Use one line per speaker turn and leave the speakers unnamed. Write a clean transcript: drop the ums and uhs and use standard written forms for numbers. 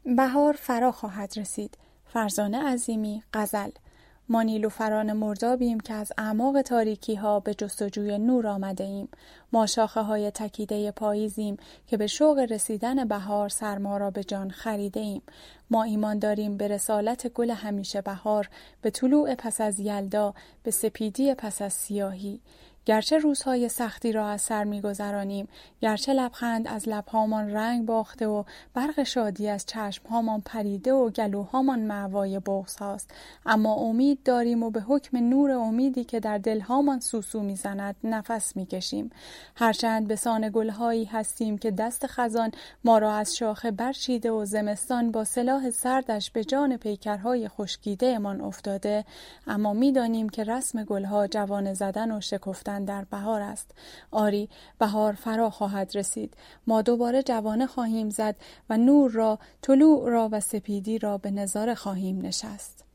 بهار فرا خواهد رسید. فرزانه عظیمی، غزل. ما نیلوفران مردابیم که از اعماق تاریکی ها به جستجوی نور آمده ایم. ما شاخه های تکیده پاییزیم که به شوق رسیدن بهار سرما را به جان خریده ایم. ما ایمان داریم به رسالت گل همیشه بهار، به طلوع پس از یلدا، به سپیدی پس از سیاهی. گرچه روزهای سختی را از سر می‌گذرانیم، گرچه لبخند از لبهامان رنگ باخته و برق شادی از چشمهامان پریده و گلوهامان مأوای بغض هاست، اما امید داریم و به حکم نور امیدی که در دلهامان سوسو می‌زند نفس می‌کشیم. هرچند به سان گلهایی هستیم که دست خزان ما را از شاخه برچیده و زمستان با سلاح سردش به جان پیکرهای خشکیده‌مان افتاده، اما می‌دانیم که رسم گلها جوانه زدن و شکفتن در بهار است. آری، بهار فرا خواهد رسید. ما دوباره جوانه خواهیم زد و نور را، طلوع را و سپیدی را به نظاره خواهیم نشست.